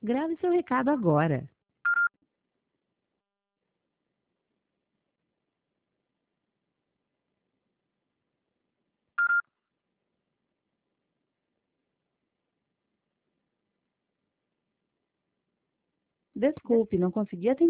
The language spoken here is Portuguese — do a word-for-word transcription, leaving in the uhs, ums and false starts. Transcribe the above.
Grave seu recado agora. Desculpe, não consegui atender.